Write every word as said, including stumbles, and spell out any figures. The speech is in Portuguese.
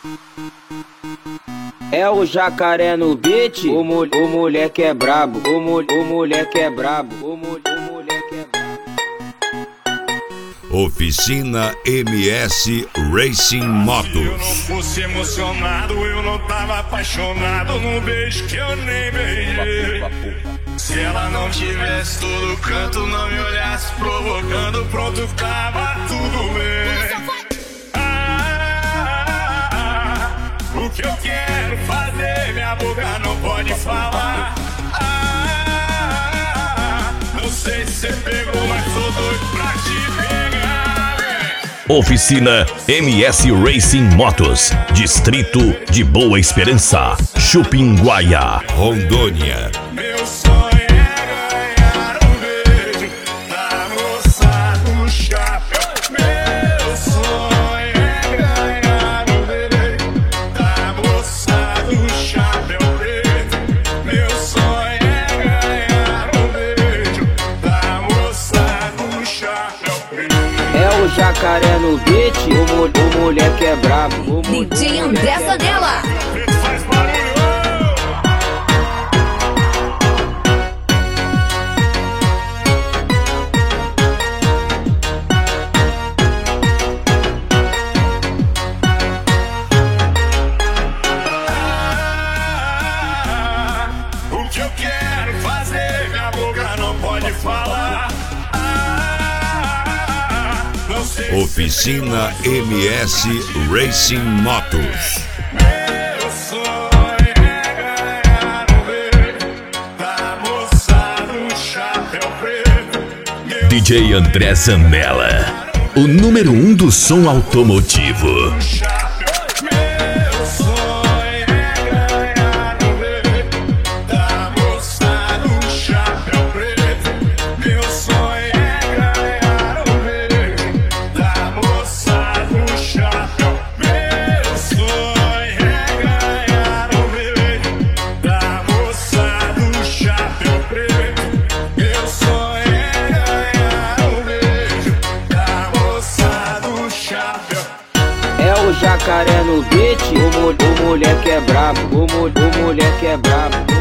É o jacaré no beat, o, mu o moleque é brabo, o, mu o moleque é brabo, o, mu o moleque é brabo. Oficina M S Racing Motos. Se eu não fosse emocionado, eu não tava apaixonado num beijo que eu nem beijei. Se ela não tivesse todo canto, não me olhasse provocando, pronto, tava tudo bem. O que eu quero fazer, minha boca não pode falar. Ah, não sei se você pegou, mas sou doido pra te pegar, véi. Oficina M S Racing Motos, Distrito de Boa Esperança, Chupinguaia, Rondônia. Meu sonho é ganhar um beijo da moça do chapéu. Meu sonho é ganhar um beijo da moça do chapéu preto. Meu sonho é ganhar um beijo da moça do chapéu preto. É o jacaré no beat, o, mu o moleque é brabo, o, mu D J André Zanella. Preto faz barulho. O que eu quero fazer, minha boca não pode falar. Ah, não sei se Oficina M S Racing Motos. meu sonho é ganhar um beijo da moça do chapéu preto. Meu D J André Zanella, o número um do som automotivo. chapéu, meu sonho é ganhar um beijo da moça do chapéu preto. Meu sonho é ganhar um beijo da moça do chapéu. Meu sonho é ganhar um beijo da moça do chapéu preto. Meu sonho é ganhar um beijo da moça do chapéu. É o jacaré no beat, o, mu o moleque é brabo, o, mu o moleque é brabo.